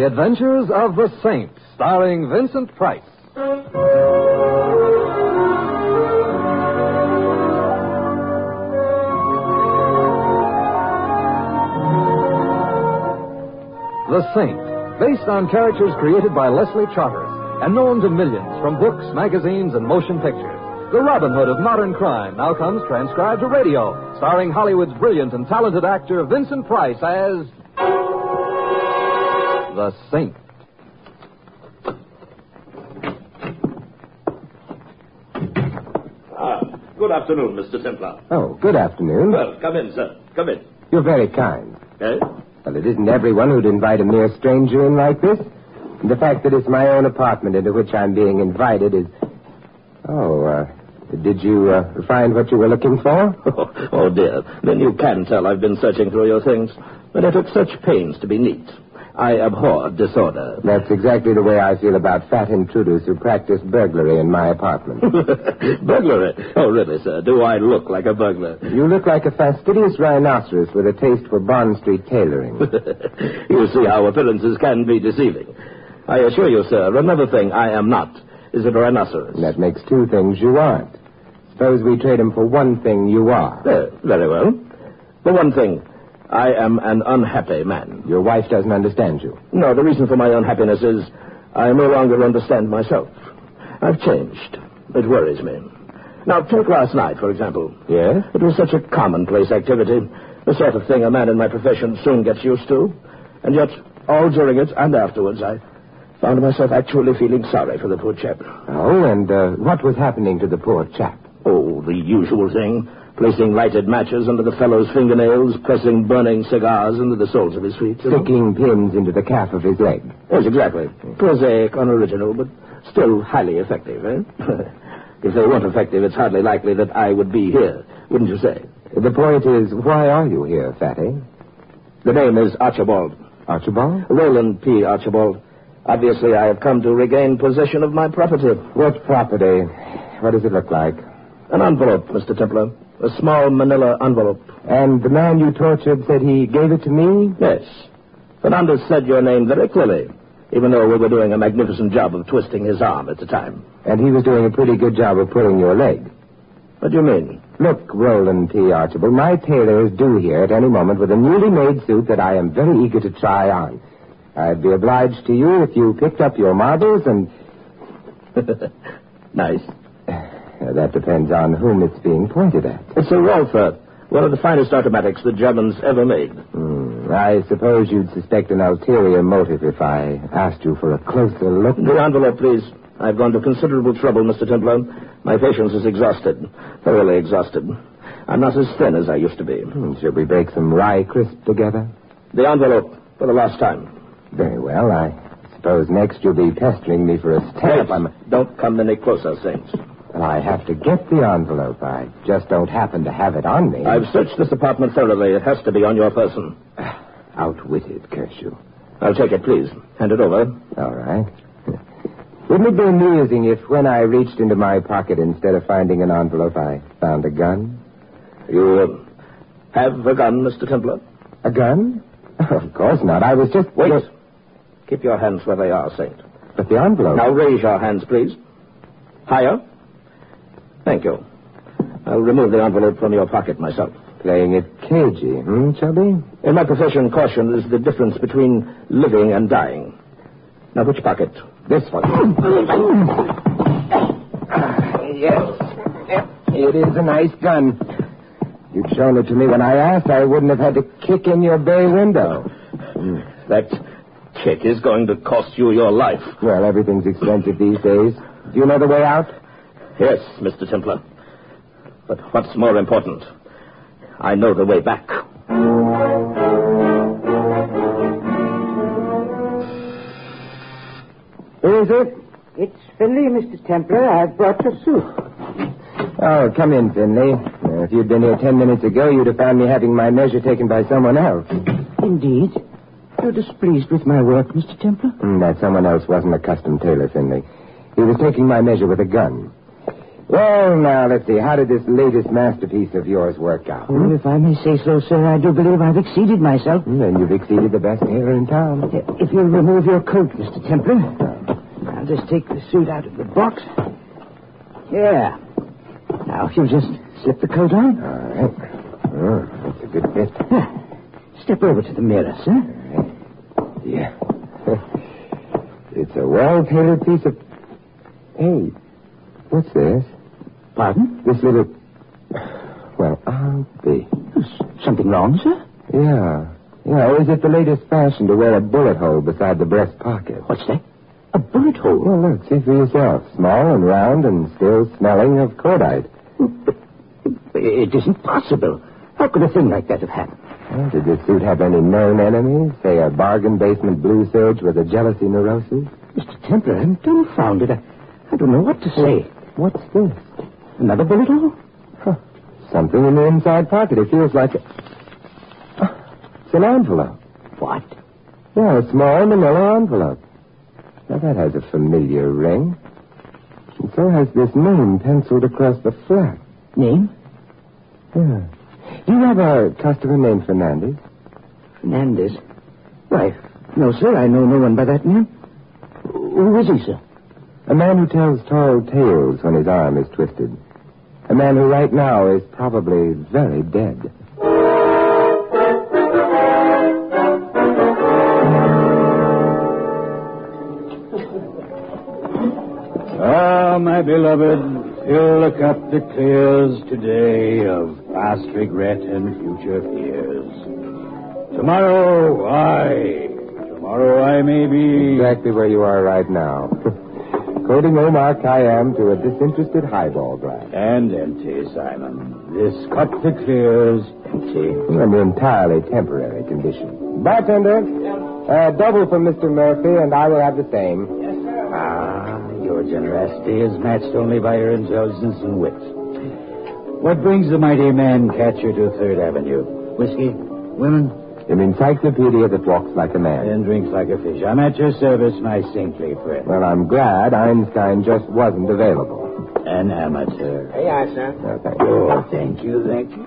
The Adventures of the Saint, starring Vincent Price. The Saint, based on characters created by Leslie Charteris and known to millions from books, magazines, and motion pictures. The Robin Hood of modern crime now comes transcribed to radio, starring Hollywood's brilliant and talented actor Vincent Price as The Saint. Good afternoon, Mr. Templar. Oh, good afternoon. Well, come in, sir. Come in. You're very kind. Eh? Well, it isn't everyone who'd invite a mere stranger in like this. And the fact that it's my own apartment into which I'm being invited is... did you find what you were looking for? Oh, dear. Then you can tell I've been searching through your things. But I took such pains to be neat. I abhor disorder. That's exactly the way I feel about fat intruders who practice burglary in my apartment. Burglary? Oh, really, sir? Do I look like a burglar? You look like a fastidious rhinoceros with a taste for Bond Street tailoring. You see how appearances can be deceiving. I assure you, sir, another thing I am not is a rhinoceros. That makes two things you aren't. Suppose we trade him for one thing you are. Very well. For one thing, I am an unhappy man. Your wife doesn't understand you. No, the reason for my unhappiness is I no longer understand myself. I've changed. It worries me. Now, take last night, for example. Yes? It was such a commonplace activity, the sort of thing a man in my profession soon gets used to. And yet, all during it and afterwards, I found myself actually feeling sorry for the poor chap. Oh, and what was happening to the poor chap? Oh, the usual thing. Placing lighted matches under the fellow's fingernails, pressing burning cigars into the soles of his feet. Sticking pins into the calf of his leg. Yes, exactly. Prosaic, unoriginal, but still highly effective, eh? If they weren't effective, it's hardly likely that I would be here, wouldn't you say? The point is, why are you here, Fatty? The name is Archibald. Archibald? Roland P. Archibald. Obviously, I have come to regain possession of my property. What property? What does it look like? An envelope, Mr. Templar. A small manila envelope. And the man you tortured said he gave it to me? Yes. Fernandez said your name very clearly, even though we were doing a magnificent job of twisting his arm at the time. And he was doing a pretty good job of pulling your leg. What do you mean? Look, Roland P. Archibald, my tailor is due here at any moment with a newly made suit that I am very eager to try on. I'd be obliged to you if you picked up your marbles and... Nice. That depends on whom it's being pointed at. It's a Walther, one of the finest automatics the Germans ever made. I suppose you'd suspect an ulterior motive if I asked you for a closer look. The envelope, please. I've gone to considerable trouble, Mr. Templar. My patience is exhausted, thoroughly exhausted. I'm not as thin as I used to be. Should we break some rye crisp together? The envelope, for the last time. Very well. I suppose next you'll be pestering me for a stamp. Don't come any closer, Saint. Well, I have to get the envelope. I just don't happen to have it on me. I've searched this apartment thoroughly. It has to be on your person. Outwitted, curse you. I'll take it, please. Hand it over. All right. Wouldn't it be amusing if when I reached into my pocket, instead of finding an envelope, I found a gun? You have a gun, Mr. Templar? A gun? Of course not. I was just... Wait. Keep your hands where they are, Saint. But the envelope... Now raise your hands, please. Higher. Thank you. I'll remove the envelope from your pocket myself. Playing it cagey, Chubby? In my profession, caution is the difference between living and dying. Now, which pocket? This one. Yes. It is a nice gun. You'd shown it to me when I asked. I wouldn't have had to kick in your bay window. That kick is going to cost you your life. Well, everything's expensive these days. Do you know the way out? Yes, Mr. Templar. But what's more important, I know the way back. Who is it? It's Finley, Mr. Templar. I've brought your suit. Oh, come in, Finley. If you'd been here 10 minutes ago, you'd have found me having my measure taken by someone else. Indeed. You're displeased with my work, Mr. Templar? That someone else wasn't a custom tailor, Finley. He was taking my measure with a gun. Well, now, let's see. How did this latest masterpiece of yours work out? Well, if I may say so, sir, I do believe I've exceeded myself. Then you've exceeded the best tailor in town. If you'll remove your coat, Mr. Templar. I'll just take the suit out of the box. Yeah. Now, if you'll just slip the coat on. All right. Oh, that's a good fit. Step over to the mirror, sir. Yeah. It's a well-tailored piece of... Hey, what's this? Pardon? This little... Well, I'll be... Something wrong, sir? Yeah. Yeah, is it the latest fashion to wear a bullet hole beside the breast pocket? What's that? A bullet hole? Well, look, see for yourself. Small and round and still smelling of cordite. But it isn't possible. How could a thing like that have happened? Well, did this suit have any known enemies? Say a bargain basement blue serge with a jealousy neurosis? Mr. Templar, I'm dumbfounded. I don't know what to say. What's this? Another bullet hole? Huh. Something in the inside pocket. It feels like it's an envelope. What? Yeah, a small manila envelope. Now, that has a familiar ring. And so has this name penciled across the flap. Name? Yeah. Do you have a customer named Fernandez? Fernandez? Why, no, sir. I know no one by that name. Who is he, sir? A man who tells tall tales when his arm is twisted. A man who right now is probably very dead. Ah, my beloved, fill the cup that clears today of past regret and future fears. Tomorrow I may be... Exactly where you are right now. Quoting Omar Khayyam to a disinterested highball glass. And empty, Simon. This cup that clears, empty. An entirely temporary condition. Bartender, double for Mr. Murphy, and I will have the same. Yes, sir. Ah, your generosity is matched only by your intelligence and wit. What brings the mighty man catcher to 3rd Avenue? Whiskey? Women? An encyclopedia that walks like a man. And drinks like a fish. I'm at your service, my saintly friend. Well, I'm glad Einstein just wasn't available. An amateur. Hey, sir. No, thank you. Oh, thank you.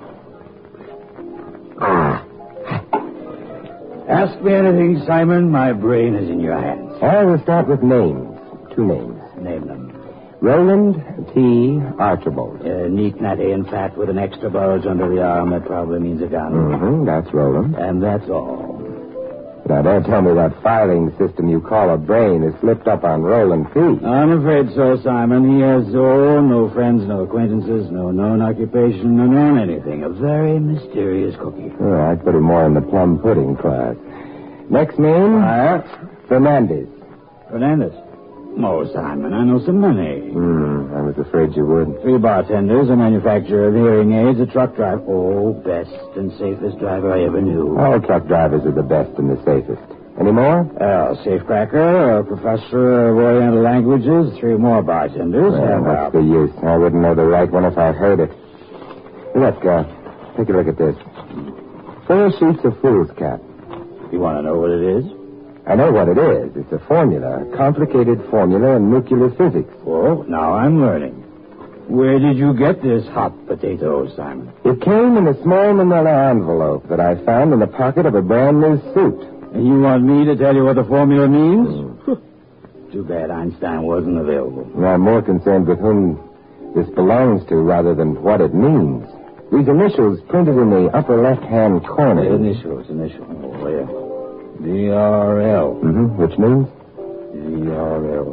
Ask me anything, Simon. My brain is in your hands. I will start with names. 2 names. Name them. Roland T. Archibald. Neat, natty, and fat with an extra bulge under the arm. That probably means a gun. Mm-hmm, that's Roland. And that's all. Now, don't tell me that filing system you call a brain is slipped up on Roland T. I'm afraid so, Simon. He has, no friends, no acquaintances, no known occupation, no known anything. A very mysterious cookie. Oh, I'd put him more in the plum pudding class. Next name? Fernandez. Fernandez. Oh, Simon, I know some money. I was afraid you would. 3 bartenders, a manufacturer of hearing aids, a truck driver. Oh, best and safest driver I ever knew. All truck drivers are the best and the safest. Any more? Safecracker, a professor of Oriental languages, 3 more bartenders. Well, what's the use? I wouldn't know the right one if I heard it. Look, take a look at this. 4 sheets of foolscap. You want to know what it is? I know what it is. It's a formula, a complicated formula in nuclear physics. Oh, now I'm learning. Where did you get this hot potato, Simon? It came in a small manila envelope that I found in the pocket of a brand new suit. And you want me to tell you what the formula means? Too bad Einstein wasn't available. I'm more concerned with whom this belongs to rather than what it means. These initials printed in the upper left-hand corner. Initials. Oh, yeah. DRL. Which means? DRL.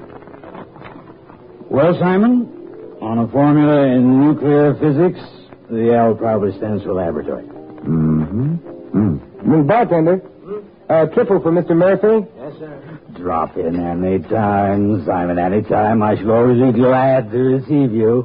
Well, Simon, on a formula in nuclear physics, the L probably stands for laboratory. Bartender, triple for Mr. Murphy. Yes, sir. Drop in any time, Simon, any time. I shall always be glad to receive you.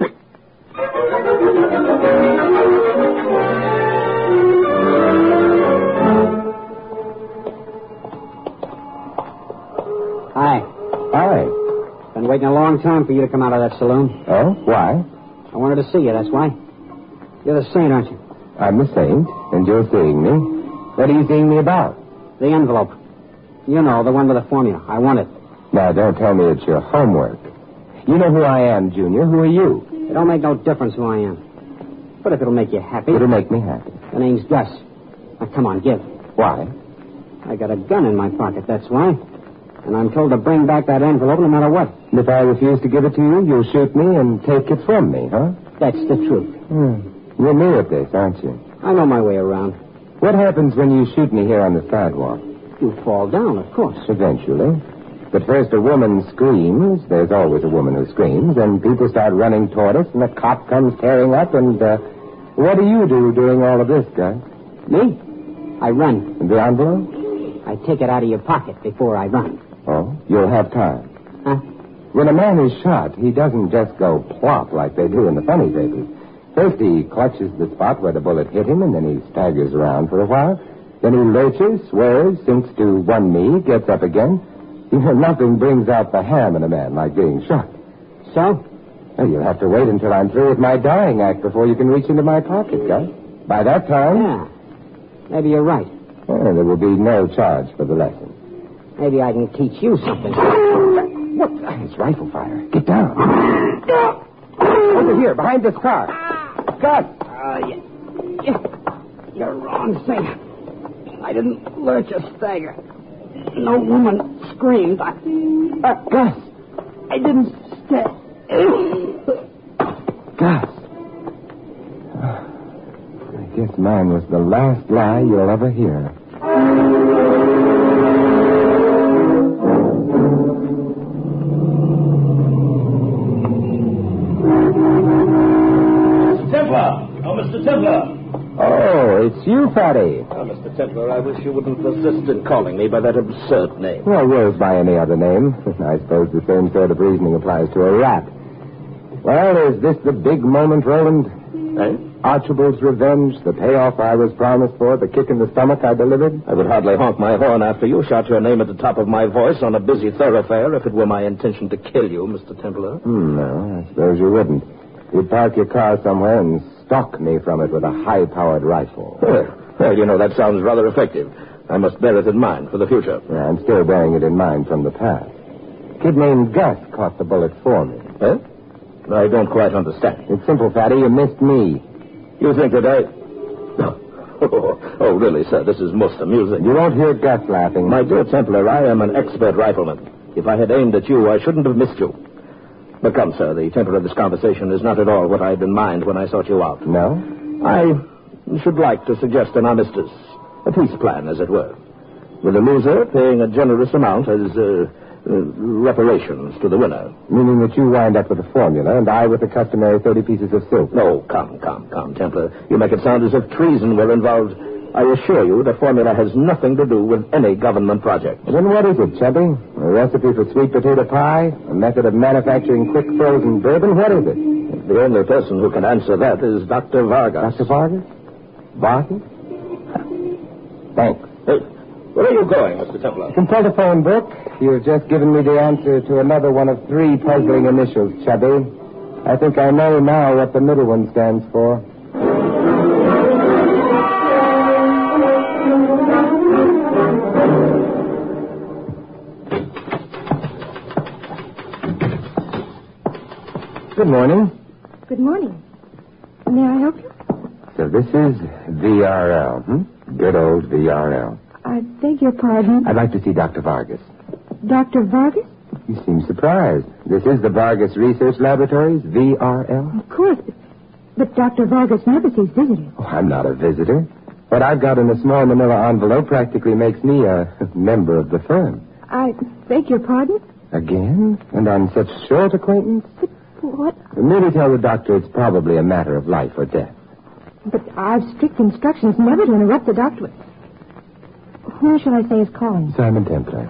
Hi. Been waiting a long time for you to come out of that saloon. Oh, why? I wanted to see you, that's why. You're the saint, aren't you? I'm the saint, and you're seeing me. What are you seeing me about? The envelope. You know, the one with the formula. I want it. Now, don't tell me it's your homework. You know who I am, Junior. Who are you? It don't make no difference who I am. But if it'll make you happy... It'll make me happy. The name's Gus. Now, come on, give. Why? I got a gun in my pocket, that's why. And I'm told to bring back that envelope no matter what. And if I refuse to give it to you, you'll shoot me and take it from me, huh? That's the truth. You're new at this, aren't you? I know my way around. What happens when you shoot me here on the sidewalk? You fall down, of course. Eventually. But first a woman screams. There's always a woman who screams. And people start running toward us, and a cop comes tearing up. And what do you do during all of this, Gus? Me? I run. And the envelope? I take it out of your pocket before I run. Oh, you'll have time. Huh? When a man is shot, he doesn't just go plop like they do in the funny papers. First he clutches the spot where the bullet hit him, and then he staggers around for a while. Then he lurches, swears, sinks to one knee, gets up again. You know, nothing brings out the ham in a man like being shot. So? Well, you'll have to wait until I'm through with my dying act before you can reach into my pocket, Gus. By that time... Yeah. Maybe you're right. Well, there will be no charge for the lesson. Maybe I can teach you something. What? It's rifle fire. Get down. Over here, behind this car. Gus! You're wrong, Saint. I didn't lurch or stagger. No woman screamed. Gus! I didn't stagger. Gus! I guess mine was the last lie you'll ever hear. Mr. Templar. Oh, it's you, Fatty. Oh, Mr. Templar, I wish you wouldn't persist in calling me by that absurd name. Well, Will's by any other name. I suppose the same sort of reasoning applies to a rat. Well, is this the big moment, Roland? Eh? Archibald's revenge, the payoff I was promised for, the kick in the stomach I delivered? I would hardly honk my horn after you shot your name at the top of my voice on a busy thoroughfare if it were my intention to kill you, Mr. Templar. No, I suppose you wouldn't. You'd park your car somewhere and stalk me from it with a high-powered rifle. Well, you know, that sounds rather effective. I must bear it in mind for the future. Yeah, I'm still bearing it in mind from the past. A kid named Gus caught the bullet for me. Eh? I don't quite understand. It's simple, Fatty. You missed me. You think that I... Oh, really, sir, this is most amusing. You won't hear Gus laughing. My dear Templar, I am an expert rifleman. If I had aimed at you, I shouldn't have missed you. But come, sir, the temper of this conversation is not at all what I had in mind when I sought you out. No? I should like to suggest an armistice, a peace plan, as it were, with the loser paying a generous amount as reparations to the winner. Meaning that you wind up with a formula and I with the customary 30 pieces of silk. No, come, Templar. You make it sound as if treason were involved. I assure you the formula has nothing to do with any government project. Then what is it, Chubby? A recipe for sweet potato pie? A method of manufacturing quick frozen bourbon? What is it? The only person who can answer that is Dr. Vargas. Dr. Vargas? Vargas? Thanks. Hey, where are you going, Mr. Templar? Consult a phone book. You've just given me the answer to another one of 3 puzzling initials, Chubby. I think I know now what the middle one stands for. Good morning. Good morning. May I help you? So this is VRL, Good old VRL. I beg your pardon. I'd like to see Dr. Vargas. Dr. Vargas? You seem surprised. This is the Vargas Research Laboratories, VRL. Of course. But Dr. Vargas never sees visitors. Oh, I'm not a visitor. What I've got in a small manila envelope practically makes me a member of the firm. I beg your pardon? Again? And on such short acquaintance? But what? Merely tell the doctor it's probably a matter of life or death. But I've strict instructions never to interrupt the doctor. Who shall I say is calling? Simon Templar.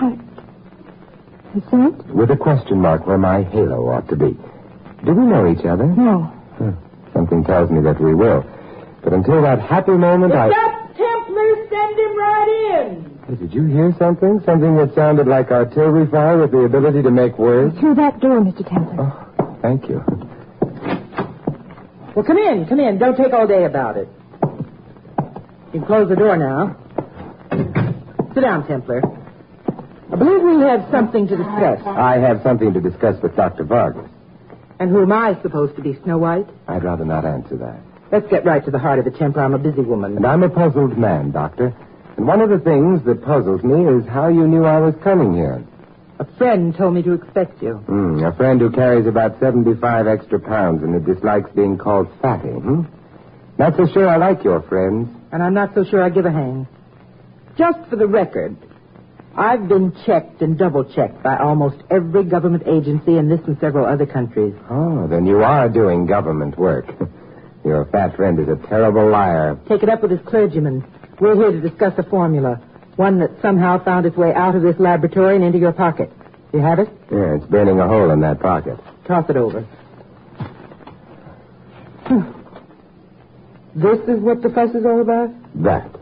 Saint? With a question mark where my halo ought to be. Do we know each other? No. Something tells me that we will. But until that happy moment, That Templar, send him right in. Hey, did you hear something? Something that sounded like artillery fire with the ability to make words? Through that door, Mr. Templar. Oh, thank you. Well, come in. Don't take all day about it. You can close the door now. Sit down, Templar. believe we have something to discuss. I have something to discuss with Dr. Vargas. And who am I supposed to be, Snow White? I'd rather not answer that. Let's get right to the heart of it, Templar. I'm a busy woman. And I'm a puzzled man, Doctor. And one of the things that puzzles me is how you knew I was coming here. A friend told me to expect you. A friend who carries about 75 extra pounds and who dislikes being called fatty, Not so sure I like your friends. And I'm not so sure I give a hang. Just for the record, I've been checked and double-checked by almost every government agency in this and several other countries. Oh, then you are doing government work. Your fat friend is a terrible liar. Take it up with his clergyman. We're here to discuss a formula. One that somehow found its way out of this laboratory and into your pocket. You have it? Yeah, it's burning a hole in that pocket. Toss it over. This is what the fuss is all about? That.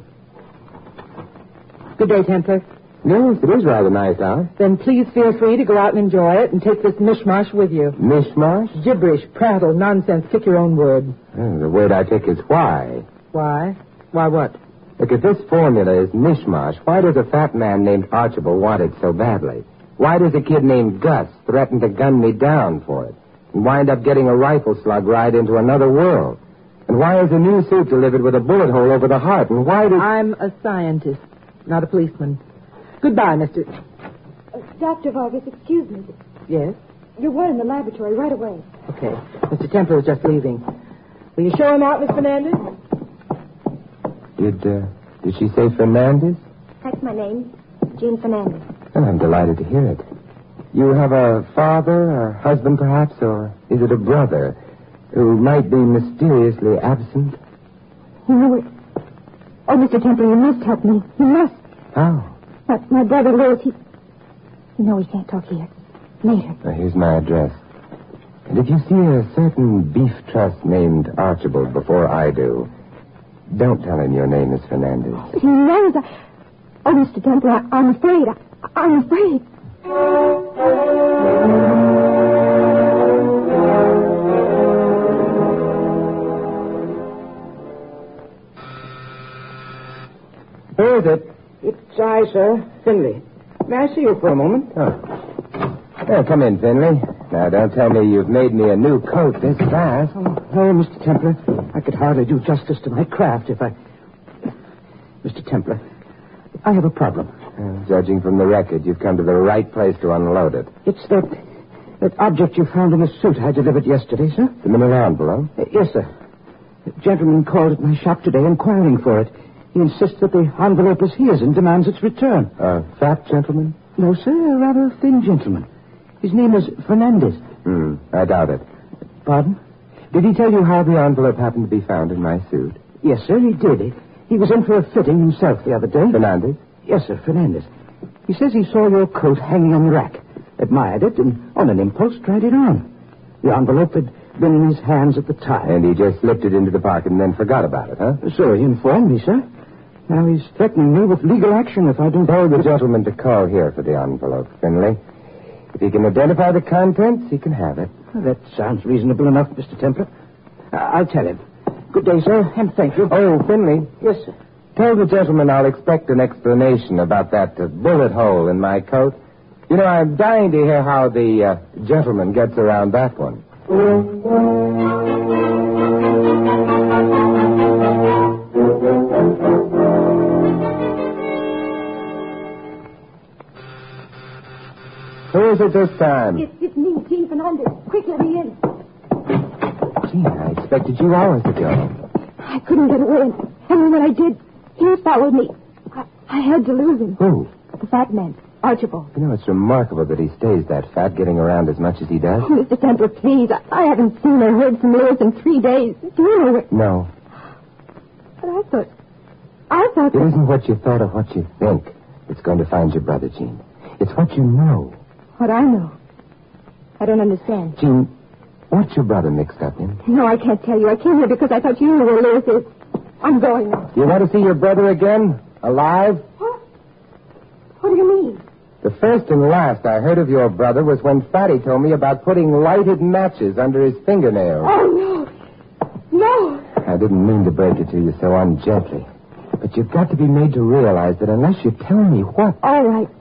Good day, Templar. Yes, it is rather nice out. Then please feel free to go out and enjoy it and take this mishmash with you. Mishmash? Gibberish, prattle, nonsense. Pick your own word. The word I pick is why. Why? Why what? Look, if this formula is mishmash, why does a fat man named Archibald want it so badly? Why does a kid named Gus threaten to gun me down for it and wind up getting a rifle slug right into another world? And why is a new suit delivered with a bullet hole over the heart? And why does... I'm a scientist, not a policeman. Goodbye, Mr. Dr. Vargas, excuse me. Yes? You're word in the laboratory right away. Okay. Mr. Templar is just leaving. Will you show him out, Miss Fernandez? Did she say Fernandez? That's my name, Jean Fernandez. Well, I'm delighted to hear it. You have a father, a husband perhaps, or is it a brother who might be mysteriously absent? No, it... Oh, Mr. Templar, you must help me. You must. How? My brother Louis, he... No, we can't talk here. Later. Here's my address. And if you see a certain beef truss named Archibald before I do, don't tell him your name is Fernandez. He knows Oh, Mr. Templar, I'm afraid. I'm afraid. Who is it? It's I, sir. Finley. May I see you for a moment? Oh, come in, Finley. Now, don't tell me you've made me a new coat this fast. Oh, no, Mr. Templar. I could hardly do justice to my craft if I... Mr. Templar, I have a problem. Judging from the record, you've come to the right place to unload it. It's that object you found in the suit I delivered yesterday, sir. The manila envelope? Yes, sir. A gentleman called at my shop today inquiring for it. He insists that the envelope is his and demands its return. A fat gentleman? No, sir, a rather thin gentleman. His name is Fernandez. I doubt it. Pardon? Did he tell you how the envelope happened to be found in my suit? Yes, sir, he did. He was in for a fitting himself the other day. Fernandez? Yes, sir, Fernandez. He says he saw your coat hanging on the rack, admired it, and on an impulse tried it on. The envelope had been in his hands at the time. And he just slipped it into the pocket and then forgot about it, huh? So he informed me, sir. Now he's threatening me with legal action if I don't... Tell the gentleman to call here for the envelope, Finley. If he can identify the contents, he can have it. That sounds reasonable enough, Mr. Templar. I'll tell him. Good day, sir, and thank you. Oh, Finley. Yes, sir. Tell the gentleman I'll expect an explanation about that bullet hole in my coat. You know, I'm dying to hear how the gentleman gets around that one. Who is it this time? It's me, Jean Fernandez. Quick, let me in. Gee, I expected you hours ago. I couldn't get away, and when I did, he followed me. I had to lose him. Who? The fat man, Archibald. You know, it's remarkable that he stays that fat, getting around as much as he does. Oh, Mr. Templar, please. I haven't seen or heard from Lewis in 3 days. Do you know where... No. But I thought It isn't what you thought or what you think that's going to find your brother, Jean. It's what you know. What I know. I don't understand. Jean, what's your brother mixed up in? No, I can't tell you. I came here because I thought you knew where Lewis is. I'm going now. You want to see your brother again? Alive? What? What do you mean? The first and last I heard of your brother was when Fatty told me about putting lighted matches under his fingernails. Oh, no. No. I didn't mean to break it to you so ungently. But you've got to be made to realize that unless you tell me what... All right.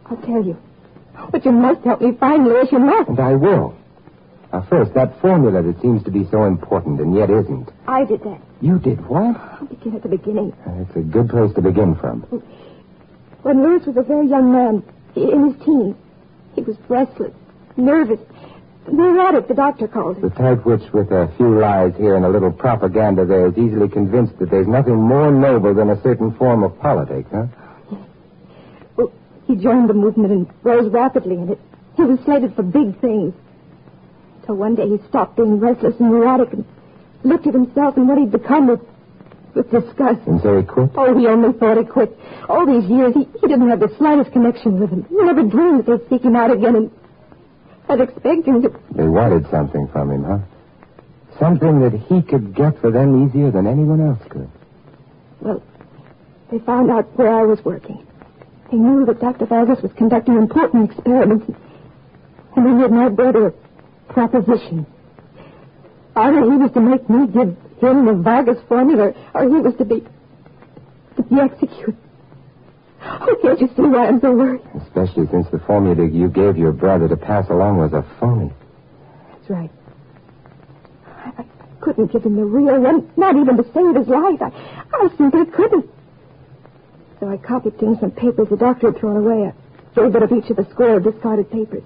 I'll tell you. But you must help me find Lewis. You must. And I will. Now, first, that formula that seems to be so important and yet isn't. I did that. You did what? I'll begin at the beginning. It's a good place to begin from. When Lewis was a very young man, in his teens, he was restless, nervous, neurotic, the doctor called him. The type which, with a few lies here and a little propaganda there, is easily convinced that there's nothing more noble than a certain form of politics, huh? Well, he joined the movement and rose rapidly in it. He was slated for big things. Till one day he stopped being restless and neurotic and looked at himself and what he'd become with disgust. And so he quit? Oh, he only thought he quit. All these years, he didn't have the slightest connection with him. He never dreamed that they'd seek him out again and I'd expect him to... They wanted something from him, huh? Something that he could get for them easier than anyone else could. Well, they found out where I was working. They knew that Dr. Vargas was conducting important experiments, and they made my brother a proposition. Either he was to make me give him the Vargas formula, or he was to be executed. Oh, can't you see why I'm so worried? Especially since the formula you gave your brother to pass along was a phony. That's right. I couldn't give him the real one, not even to save his life. I simply couldn't. So I copied things from papers the doctor had thrown away. I gave it of each of the score of discarded papers.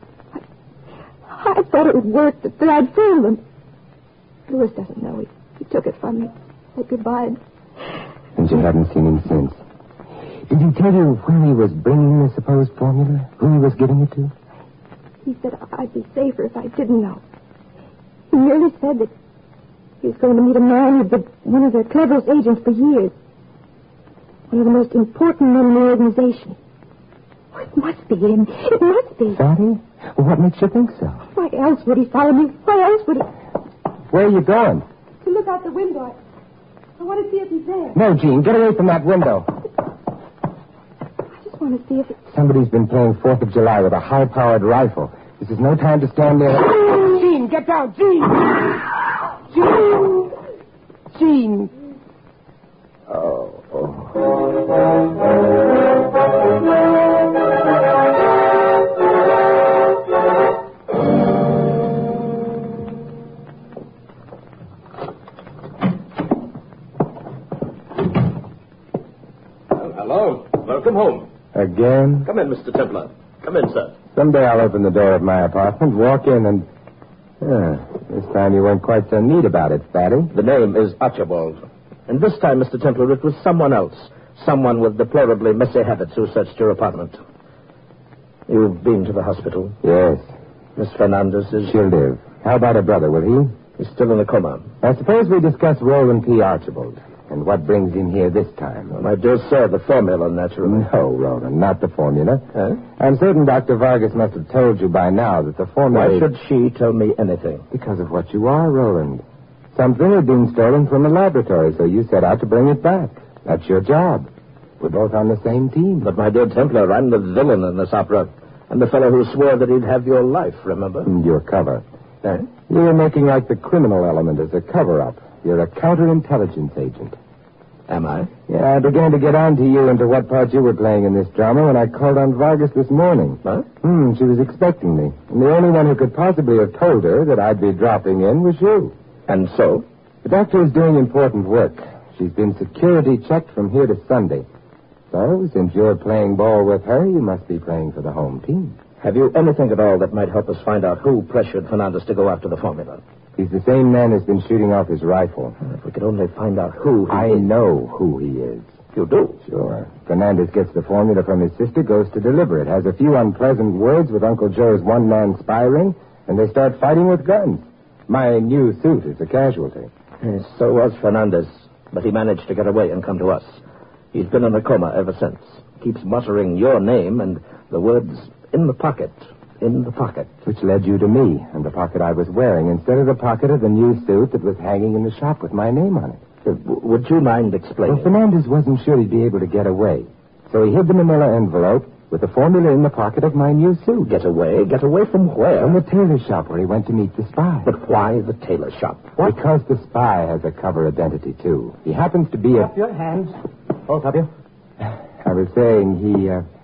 I thought it would work, that I'd fooled them. Lewis doesn't know. He took it from me. Said goodbye. And you haven't seen him since. Did he tell you where he was bringing the supposed formula? Who he was giving it to? He said I'd be safer if I didn't know. He merely said that he was going to meet a man who'd been one of the cleverest agents for years. One of the most important men in the organization. Oh, it must be him. It must be. Fatty? Well, what makes you think so? Why else would he follow me? Why else would he... Where are you going? To look out the window. I want to see if he's there. No, Gene, get away from that window. I just want to see if it... Somebody's been playing 4th of July with a high-powered rifle. This is no time to stand there. Gene, get down, Gene! Gene! Gene! Hello. Welcome home. Again? Come in, Mr. Templar. Come in, sir. Someday I'll open the door of my apartment, walk in, and... this time you weren't quite so neat about it, Fatty. The name is Archibald. And this time, Mr. Templar, it was someone else. Someone with deplorably messy habits who searched your apartment. You've been to the hospital? Yes. Miss Fernandez is... She'll live. How about her brother, will he? He's still in a coma. I suppose we discuss Roland P. Archibald and what brings him here this time. Well, my dear sir, the formula, naturally. No, Roland, not the formula. Huh? I'm certain Dr. Vargas must have told you by now that the formula... Why should she tell me anything? Because of what you are, Roland. Something had been stolen from the laboratory, so you set out to bring it back. That's your job. We're both on the same team. But, my dear Templar, I'm the villain in this opera. I'm the fellow who swore that he'd have your life, remember? And your cover. Eh? You're making like the criminal element as a cover-up. You're a counterintelligence agent. Am I? Yeah, I began to get on to you and to what part you were playing in this drama when I called on Vargas this morning. Huh? She was expecting me. And the only one who could possibly have told her that I'd be dropping in was you. And so? The doctor is doing important work. She's been security checked from here to Sunday. So, since you're playing ball with her, you must be playing for the home team. Have you anything at all that might help us find out who pressured Fernandez to go after the formula? He's the same man who's been shooting off his rifle. If we could only find out who he I is. know who he is. You do? Sure. Fernandez gets the formula from his sister, goes to deliver it, has a few unpleasant words with Uncle Joe's one-man spy ring, and they start fighting with guns. My new suit is a casualty. Yes, so was Fernandez, but he managed to get away and come to us. He's been in a coma ever since. Keeps muttering your name and the words, in the pocket, in the pocket. Which led you to me and the pocket I was wearing instead of the pocket of the new suit that was hanging in the shop with my name on it. Would you mind explaining? Well, Fernandez wasn't sure he'd be able to get away. So he hid the manila envelope with the formula in the pocket of my new suit. Get away? Get away from where? From the tailor shop where he went to meet the spy. But why the tailor shop? What? Because the spy has a cover identity, too. He happens to be Up your hands, both of you. I was saying he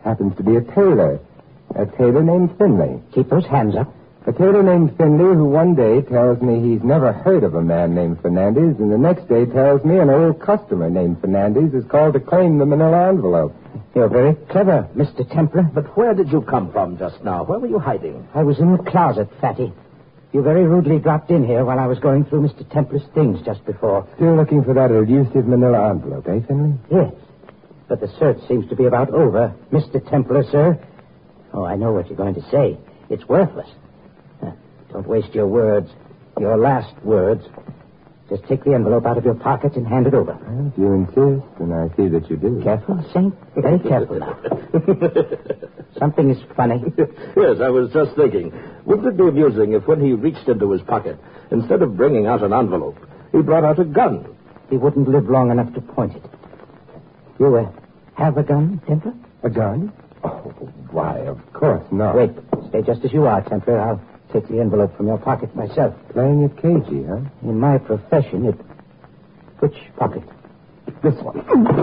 happens to be a tailor named Finley. Keep those hands up. A tailor named Finley who one day tells me he's never heard of a man named Fernandez, and the next day tells me an old customer named Fernandez is called to claim the manila envelope. You're very clever, Mr. Templar. But where did you come from just now? Where were you hiding? I was in the closet, Fatty. You very rudely dropped in here while I was going through Mr. Templar's things just before. Still looking for that elusive manila envelope, eh, Finley? Yes, but the search seems to be about over, Mr. Templar, sir. Oh, I know what you're going to say. It's worthless. Don't waste your words, your last words. Just take the envelope out of your pocket and hand it over. Well, if you insist, and I see that you do. Careful, Saint. Very careful now. Something is funny. Yes, I was just thinking. Wouldn't it be amusing if when he reached into his pocket, instead of bringing out an envelope, he brought out a gun? He wouldn't live long enough to point it. You have a gun, Templar? A gun? Oh, why, of course not. Wait. Stay just as you are, Templar. I'll take the envelope from your pocket myself. Playing it cagey, huh? In my profession, it... Which pocket? This one.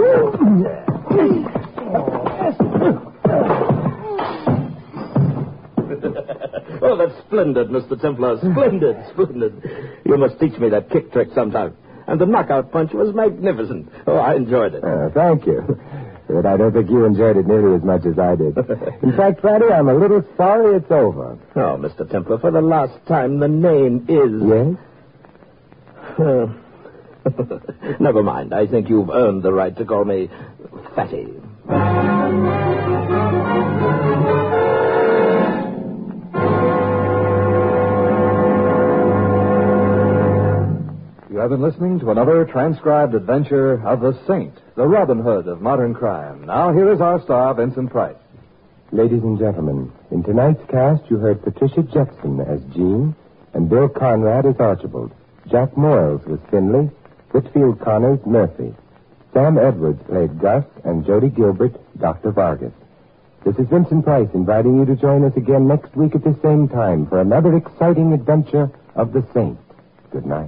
Oh, that's splendid, Mr. Templar. Splendid, splendid. You must teach me that kick trick sometime. And the knockout punch was magnificent. Oh, I enjoyed it. Thank you. But I don't think you enjoyed it nearly as much as I did. In fact, Fatty, I'm a little sorry it's over. Oh, Mr. Templar, for the last time, the name is... Yes? Never mind. I think you've earned the right to call me Fatty. You have been listening to another transcribed adventure of the Saint, the Robin Hood of modern crime. Now, here is our star, Vincent Price. Ladies and gentlemen, in tonight's cast, you heard Patricia Jetson as Jean and Bill Conrad as Archibald. Jack Moyles was Finley, Whitfield Connors, Murphy. Sam Edwards played Gus, and Jody Gilbert, Dr. Vargas. This is Vincent Price inviting you to join us again next week at the same time for another exciting adventure of the Saint. Good night.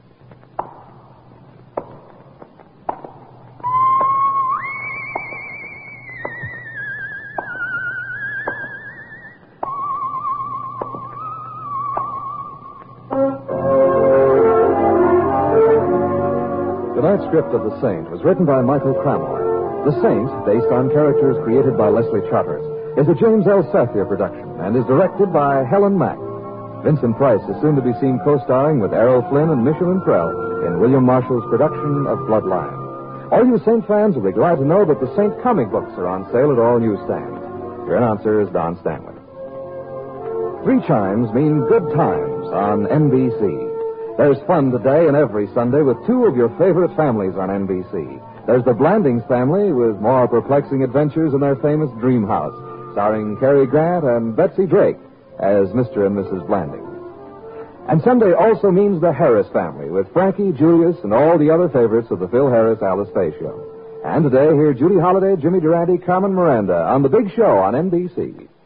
Tonight's script of The Saint was written by Michael Cramoy. The Saint, based on characters created by Leslie Charters, is a James L. Safier production and is directed by Helen Mack. Vincent Price is soon to be seen co-starring with Errol Flynn and Michelin Prell in William Marshall's production of Bloodline. All you Saint fans will be glad to know that the Saint comic books are on sale at all newsstands. Your announcer is Don Stanley. 3 chimes mean good times on NBC. There's fun today and every Sunday with 2 of your favorite families on NBC. There's the Blandings family with more perplexing adventures in their famous dream house, starring Cary Grant and Betsy Drake as Mr. and Mrs. Blanding. And Sunday also means the Harris family with Frankie, Julius, and all the other favorites of the Phil Harris Alice Faye show. And today, hear Judy Holliday, Jimmy Durante, Carmen Miranda on The Big Show on NBC.